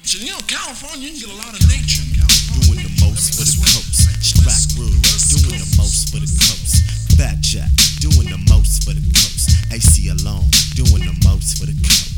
You know, California, you can get a lot of nature in California. Doing the most for the coast. Strack Rude, doing the most for the coast. Fat Jack, doing the most for the coast. AC Alone, doing the most for the coast.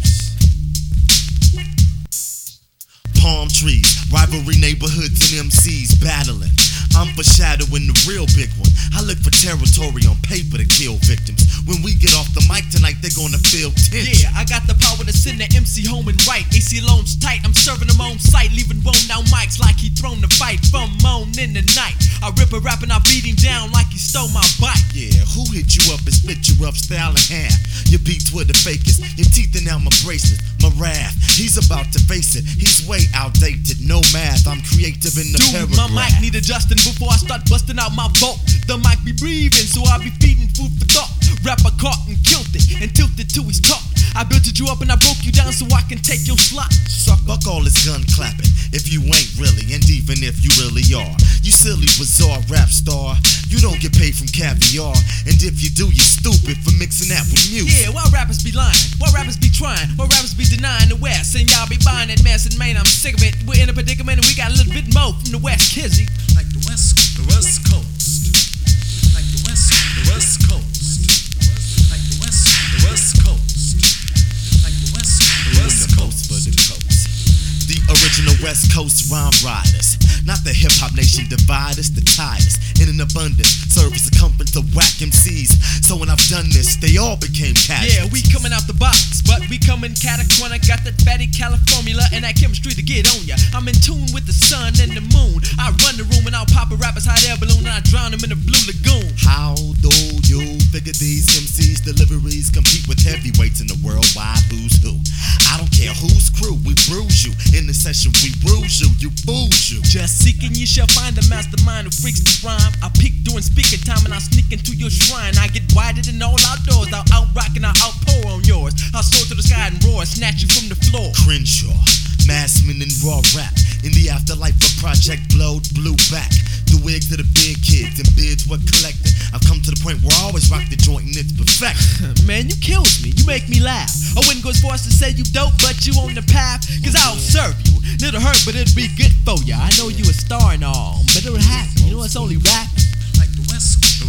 Palm trees, rivalry neighborhoods and MCs battling. I'm foreshadowing the real big one. I look for territory on paper to kill victims. When we get off the mic tonight, they're gonna feel tension. Yeah, I got the power to send the MC home and right. AC Alone's tight, I'm serving him on sight, leaving Rome down mics like he thrown the fight from moan in the night. I rip a rap and I beat him down like he stole my bike. Yeah, who hit you up and split you up, style and half? Your beats were the fakest, your teeth and now my bracelets, my wrath. He's about to face it, he's way outdated, no math. I'm creative in the Dude, paragraph. my mic need adjusting before I start busting out my vault. The mic be breathing, so I be feeding food for thought. Rapper caught and killed it and tilted to his top. I built you up and I broke you down so I can take your slot. Fuck all this gun clapping if you ain't really, and even if you really are. You silly bizarre rap star, you don't get paid from caviar. And if you do, you're stupid for mixing that with music. Yeah, why rappers be lying? Why rappers be trying? Why rappers be denying the West? And y'all be buying that mess, and man, I'm sick of it. We're in a predicament and we got a little bit more from the West, Kizzy. Like the West Coast. Like the West Coast. Like the West Coast. Like the West Coast. For the coast. The original West Coast rhyme riders. Not the hip hop nation dividers, the tires. In an abundance, service circumference of whack MCs. So when I've done this, they all became casuals. Yeah, we coming out the box, but we coming cataquana. Got that fatty California and that chemistry to get on ya. I'm in tune with the sun and the moon. I run the room and I'll pop a rapper's hot air balloon and I drown him in the blue lagoon. How do you figure these MCs' deliveries compete with heavyweights in the worldwide who's who? I don't care whose crew, we bruise you. In the session, we bruise you, you fools you. Just seeking, you shall find a mastermind who freaks the rhyme. I peek during speaking time and I sneak into your shrine. I get wider than all outdoors. I'll out rock and I'll outpour on yours. I'll soar to the sky and roar, snatch you from the floor. Crenshaw, Massman and raw rap. In the afterlife of Project Blowed, blew back. The wigs of the big kids and beards were collected. I've come to the point where I always rock the joint and it's perfect. Man, you kills me, you make me laugh. I wouldn't go as far as to say you dope, but you on the path. Cause I'll serve you. It'll hurt, but it'll be good for ya. I know you a star and all, but it'll happen. You know it's only rap. Like the West Coast.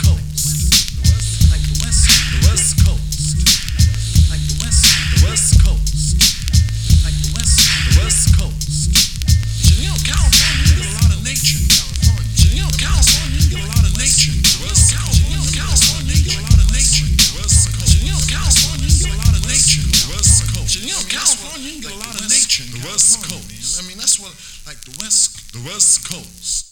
Like the West Coast. Like the West Coast. Like the West Coast. You know, California, you get a lot of nature in California. You know, California, you get a lot of nature in California. You know, California, you get a lot of nature in the West Coast. You know, California, you get a lot of nature in the West Coast. You know, California, you get a lot of nature in the West Coast. I mean, that's what, like the West Coast.